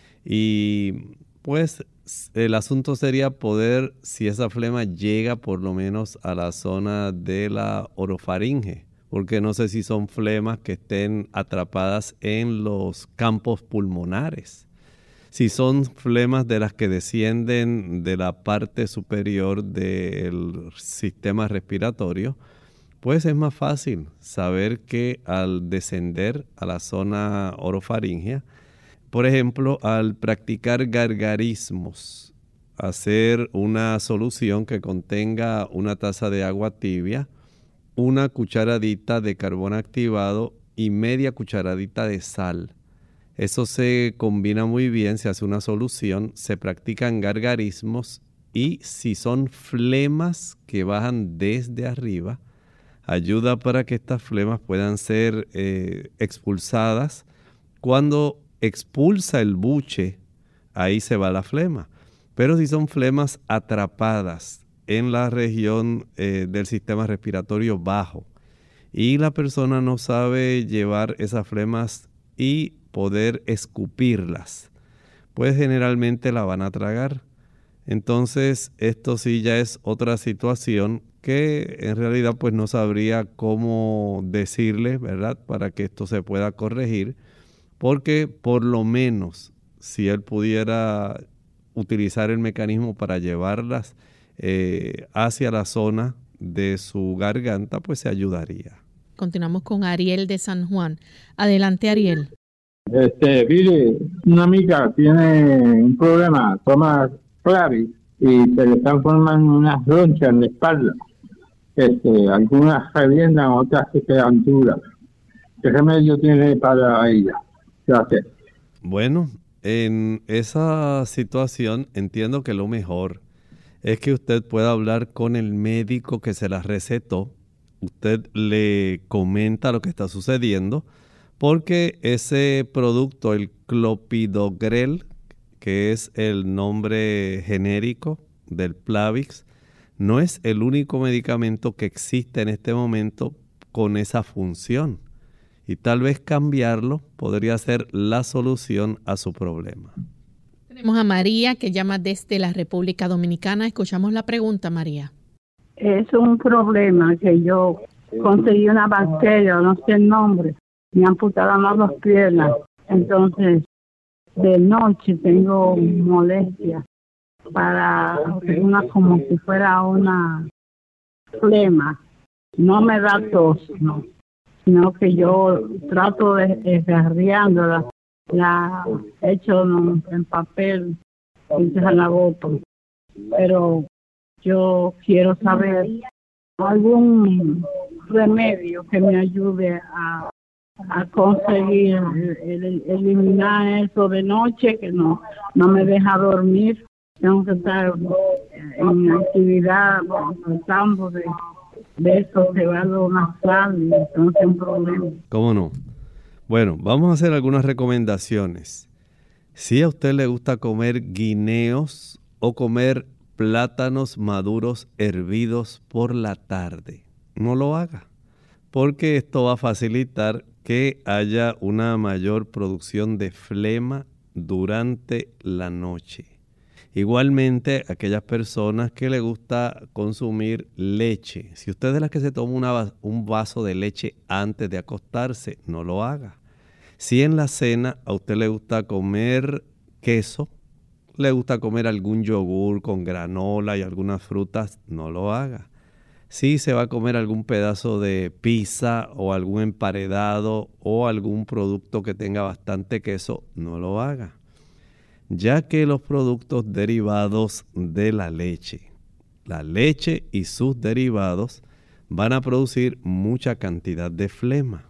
Y pues el asunto sería poder, si esa flema llega por lo menos a la zona de la orofaringe, porque no sé si son flemas que estén atrapadas en los campos pulmonares. Si son flemas de las que descienden de la parte superior del sistema respiratorio, pues es más fácil saber que al descender a la zona orofaringea, por ejemplo, al practicar gargarismos, hacer una solución que contenga una taza de agua tibia, una cucharadita de carbón activado y media cucharadita de sal. Eso se combina muy bien, se hace una solución, se practican gargarismos y si son flemas que bajan desde arriba, ayuda para que estas flemas puedan ser eh, expulsadas. Cuando expulsa el buche, ahí se va la flema. Pero si son flemas atrapadas en la región eh, del sistema respiratorio bajo y la persona no sabe llevar esas flemas y poder escupirlas, pues generalmente la van a tragar. Entonces esto sí ya es otra situación que en realidad pues no sabría cómo decirle, ¿verdad?, para que esto se pueda corregir, porque por lo menos si él pudiera utilizar el mecanismo para llevarlas eh, hacia la zona de su garganta, pues se ayudaría. Continuamos con Ariel de San Juan. Adelante, Ariel. Este, mire, una amiga tiene un problema, toma Plavix y se le están formando unas ronchas en la espalda. Este, algunas revientan, otras se quedan duras. ¿Qué remedio tiene para ella? Gracias. Bueno, en esa situación entiendo que lo mejor es que usted pueda hablar con el médico que se las recetó. Usted le comenta lo que está sucediendo, porque ese producto, el clopidogrel, que es el nombre genérico del Plavix, no es el único medicamento que existe en este momento con esa función. Y tal vez cambiarlo podría ser la solución a su problema. Tenemos a María que llama desde la República Dominicana. Escuchamos la pregunta, María. Es un problema que yo conseguí una bacteria, no sé el nombre, me amputaron las dos piernas. Entonces, de noche tengo molestia para una como si fuera una flema. No me da tos, no, sino que yo trato de desgarriándola, la echo en papel y se la boto. Pero yo quiero saber algún remedio que me ayude a, a conseguir el, el, eliminar eso de noche, que no, no me deja dormir. Tengo que estar en actividad, tratando de, de eso, llevarlo una sal, y entonces un problema. ¿Cómo no? Bueno, vamos a hacer algunas recomendaciones. Si a usted le gusta comer guineos o comer plátanos maduros hervidos por la tarde, no lo haga, porque esto va a facilitar que haya una mayor producción de flema durante la noche. Igualmente, aquellas personas que les gusta consumir leche, si usted es de las que se toma una, un vaso de leche antes de acostarse, no lo haga. Si en la cena a usted le gusta comer queso, le gusta comer algún yogur con granola y algunas frutas, no lo haga. Si se va a comer algún pedazo de pizza o algún emparedado o algún producto que tenga bastante queso, no lo haga. Ya que los productos derivados de la leche, la leche y sus derivados van a producir mucha cantidad de flema.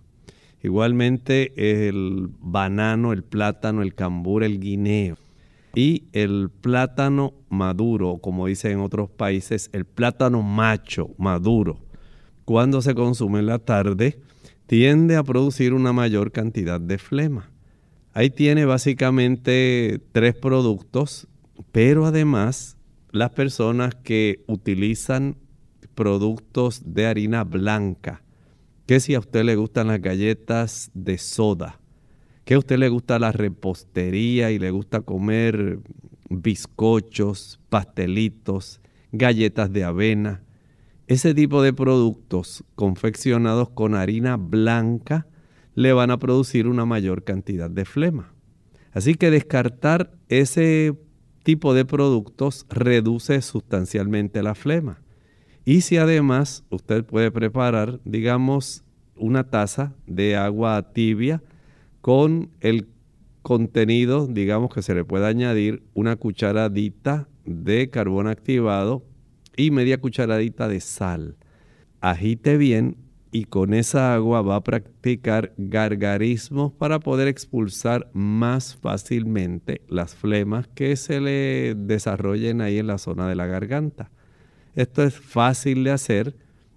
Igualmente el banano, el plátano, el cambur, el guineo y el plátano maduro, como dicen en otros países, el plátano macho maduro, cuando se consume en la tarde, tiende a producir una mayor cantidad de flema. Ahí tiene básicamente tres productos, pero además las personas que utilizan productos de harina blanca, que si a usted le gustan las galletas de soda, que a usted le gusta la repostería y le gusta comer bizcochos, pastelitos, galletas de avena, ese tipo de productos confeccionados con harina blanca le van a producir una mayor cantidad de flema. Así que descartar ese tipo de productos reduce sustancialmente la flema. Y si además usted puede preparar, digamos, una taza de agua tibia con el contenido, digamos que se le puede añadir una cucharadita de carbón activado y media cucharadita de sal. Agite bien y con esa agua va a practicar gargarismos para poder expulsar más fácilmente las flemas que se le desarrollen ahí en la zona de la garganta. Esto es fácil de hacer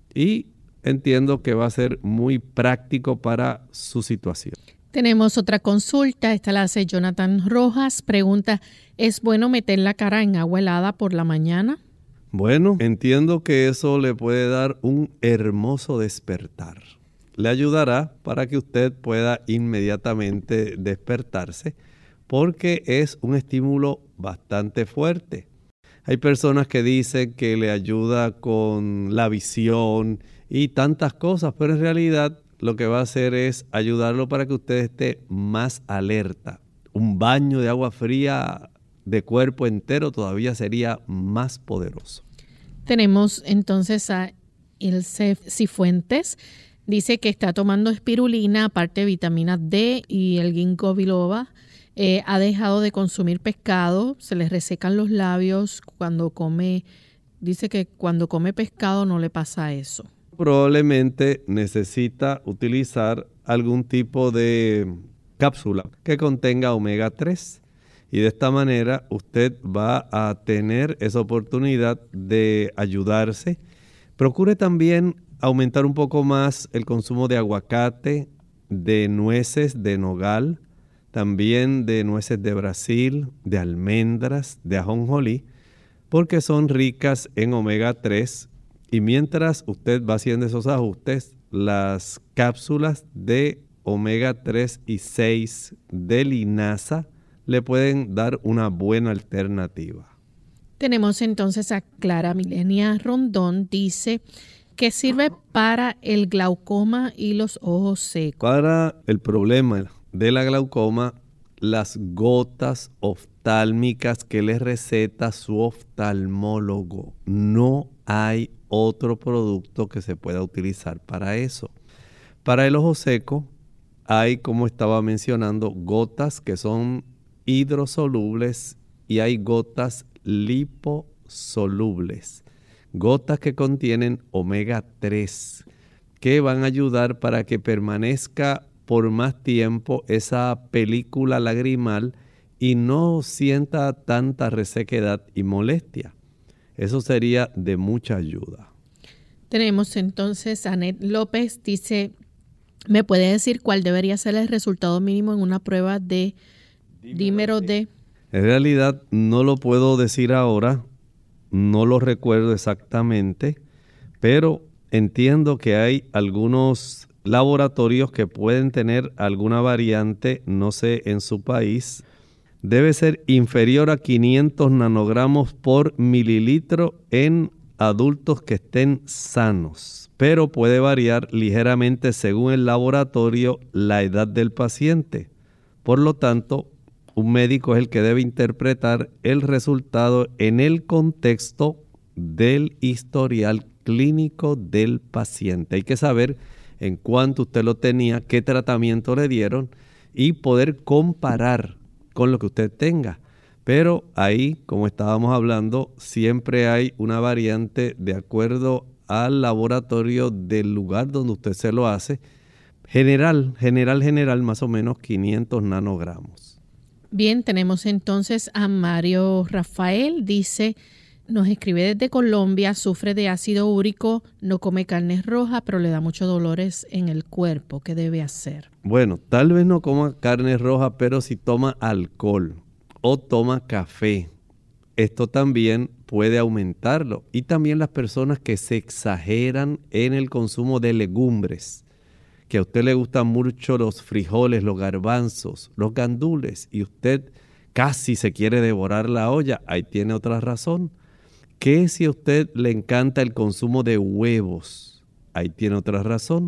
y entiendo que va a ser muy práctico para su situación. Tenemos otra consulta, esta la hace Jonathan Rojas. Pregunta, ¿es bueno meter la cara en agua helada por la mañana? Bueno, entiendo que eso le puede dar un hermoso despertar. Le ayudará para que usted pueda inmediatamente despertarse porque es un estímulo bastante fuerte. Hay personas que dicen que le ayuda con la visión y tantas cosas, pero en realidad lo que va a hacer es ayudarlo para que usted esté más alerta. Un baño de agua fría de cuerpo entero todavía sería más poderoso. Tenemos entonces a Ilse Cifuentes. Dice que está tomando espirulina, aparte de vitamina D y el ginkgo biloba. Eh, ha dejado de consumir pescado, se le resecan los labios cuando come. Dice que cuando come pescado no le pasa eso. Probablemente necesita utilizar algún tipo de cápsula que contenga omega tres. Y de esta manera usted va a tener esa oportunidad de ayudarse. Procure también aumentar un poco más el consumo de aguacate, de nueces de nogal, también de nueces de Brasil, de almendras, de ajonjolí, porque son ricas en omega tres. Y mientras usted va haciendo esos ajustes, las cápsulas de omega tres y seis de linaza le pueden dar una buena alternativa. Tenemos entonces a Clara Milenia Rondón, dice que sirve para el glaucoma y los ojos secos. Para el problema de la glaucoma, las gotas oftálmicas que le receta su oftalmólogo. No hay otro producto que se pueda utilizar para eso. Para el ojo seco hay, como estaba mencionando, gotas que son hidrosolubles y hay gotas liposolubles, gotas que contienen omega tres, que van a ayudar para que permanezca por más tiempo esa película lagrimal y no sienta tanta resequedad y molestia. Eso sería de mucha ayuda. Tenemos entonces a Anet López, dice, ¿me puede decir cuál debería ser el resultado mínimo en una prueba de dímero D? En realidad no lo puedo decir ahora, no lo recuerdo exactamente, pero entiendo que hay algunos laboratorios que pueden tener alguna variante, no sé, en su país. Debe ser inferior a quinientos nanogramos por mililitro en adultos que estén sanos, pero puede variar ligeramente según el laboratorio, la edad del paciente. Por lo tanto, un médico es el que debe interpretar el resultado en el contexto del historial clínico del paciente. Hay que saber en cuánto usted lo tenía, qué tratamiento le dieron y poder comparar con lo que usted tenga. Pero ahí, como estábamos hablando, siempre hay una variante de acuerdo al laboratorio del lugar donde usted se lo hace. General, general, general, más o menos quinientos nanogramos. Bien, tenemos entonces a Mario Rafael, dice, nos escribe desde Colombia, sufre de ácido úrico, no come carnes rojas, pero le da muchos dolores en el cuerpo. ¿Qué debe hacer? Bueno, tal vez no coma carne roja, pero si toma alcohol o toma café, esto también puede aumentarlo. Y también las personas que se exageran en el consumo de legumbres, que a usted le gustan mucho los frijoles, los garbanzos, los gandules, y usted casi se quiere devorar la olla, ahí tiene otra razón. ¿Qué si a usted le encanta el consumo de huevos? Ahí tiene otra razón.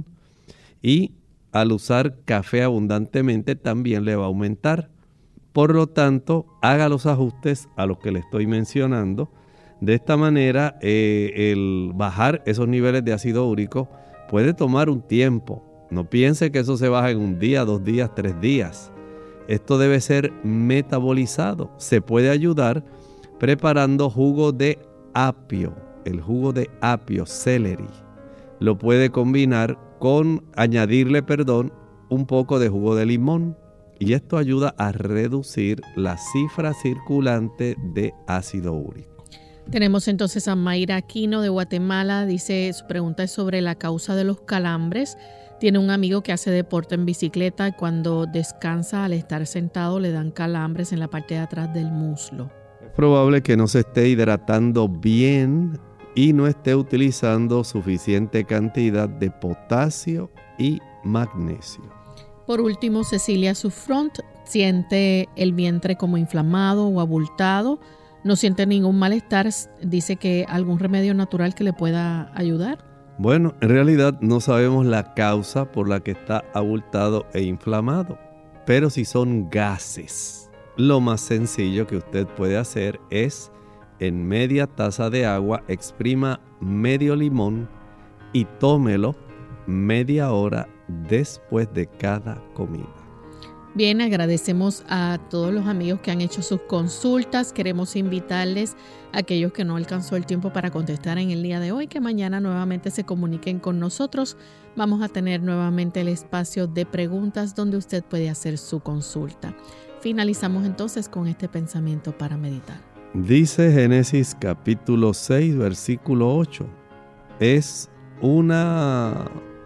Y al usar café abundantemente también le va a aumentar. Por lo tanto, haga los ajustes a los que le estoy mencionando. De esta manera, eh, el bajar esos niveles de ácido úrico puede tomar un tiempo. No piense que eso se baja en un día, dos días, tres días. Esto debe ser metabolizado. Se puede ayudar preparando jugo de apio, el jugo de apio, celery. Lo puede combinar con añadirle, perdón, un poco de jugo de limón. Y esto ayuda a reducir la cifra circulante de ácido úrico. Tenemos entonces a Mayra Aquino de Guatemala. Dice, su pregunta es sobre la causa de los calambres. Tiene un amigo que hace deporte en bicicleta y cuando descansa al estar sentado le dan calambres en la parte de atrás del muslo. Es probable que no se esté hidratando bien y no esté utilizando suficiente cantidad de potasio y magnesio. Por último, Cecilia Sufront siente el vientre como inflamado o abultado, no siente ningún malestar, dice que algún remedio natural que le pueda ayudar. Bueno, en realidad no sabemos la causa por la que está abultado e inflamado, pero si son gases, lo más sencillo que usted puede hacer es en media taza de agua exprima medio limón y tómelo media hora después de cada comida. Bien, agradecemos a todos los amigos que han hecho sus consultas. Queremos invitarles a aquellos que no alcanzó el tiempo para contestar en el día de hoy, que mañana nuevamente se comuniquen con nosotros. Vamos a tener nuevamente el espacio de preguntas donde usted puede hacer su consulta. Finalizamos entonces con este pensamiento para meditar. Dice Génesis capítulo seis, versículo ocho. Es una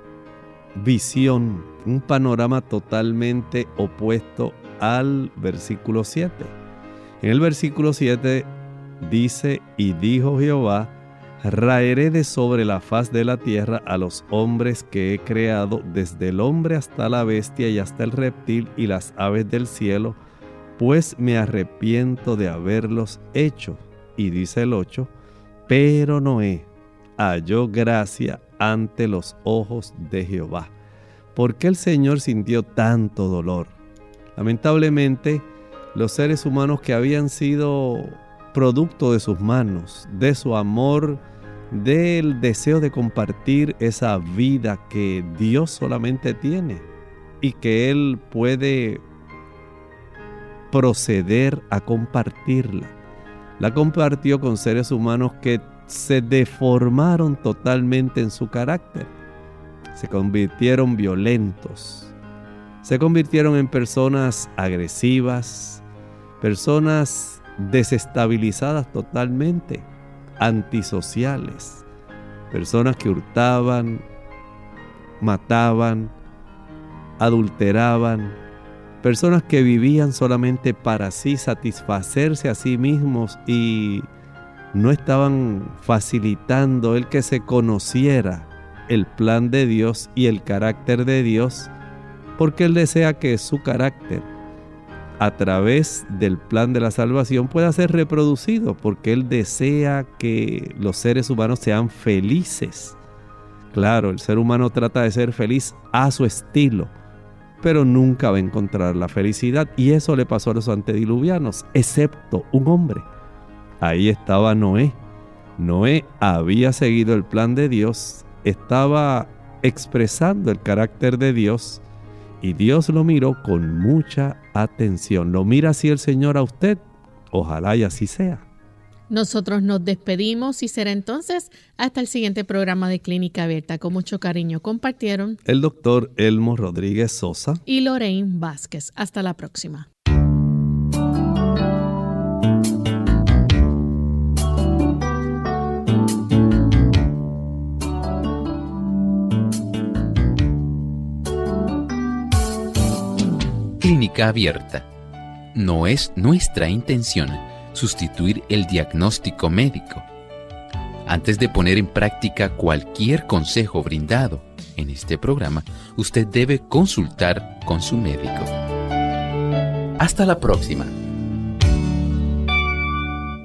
visión, un panorama totalmente opuesto al versículo siete. En el versículo siete dice, y dijo Jehová, raeré de sobre la faz de la tierra a los hombres que he creado, desde el hombre hasta la bestia y hasta el reptil y las aves del cielo, pues me arrepiento de haberlos hecho. Y dice el ocho, pero Noé halló gracia ante los ojos de Jehová. ¿Por qué el Señor sintió tanto dolor? Lamentablemente, los seres humanos que habían sido producto de sus manos, de su amor, del deseo de compartir esa vida que Dios solamente tiene y que Él puede proceder a compartirla. La compartió con seres humanos que se deformaron totalmente en su carácter. Se convirtieron violentos. Se convirtieron en personas agresivas, personas desestabilizadas totalmente, antisociales, personas que hurtaban, mataban, adulteraban, personas que vivían solamente para sí, satisfacerse a sí mismos y no estaban facilitando el que se conociera el plan de Dios y el carácter de Dios, porque Él desea que su carácter, a través del plan de la salvación, pueda ser reproducido, porque Él desea que los seres humanos sean felices. Claro, el ser humano trata de ser feliz a su estilo, pero nunca va a encontrar la felicidad, y eso le pasó a los antediluvianos, excepto un hombre. Ahí estaba Noé. Noé había seguido el plan de Dios, estaba expresando el carácter de Dios, y Dios lo miró con mucha atención. ¿Lo mira así el Señor a usted? Ojalá y así sea. Nosotros nos despedimos y será entonces hasta el siguiente programa de Clínica Abierta. Con mucho cariño compartieron el doctor Elmo Rodríguez Sosa y Lorraine Vázquez. Hasta la próxima. Clínica Abierta. No es nuestra intención sustituir el diagnóstico médico. Antes de poner en práctica cualquier consejo brindado en este programa, usted debe consultar con su médico. Hasta la próxima.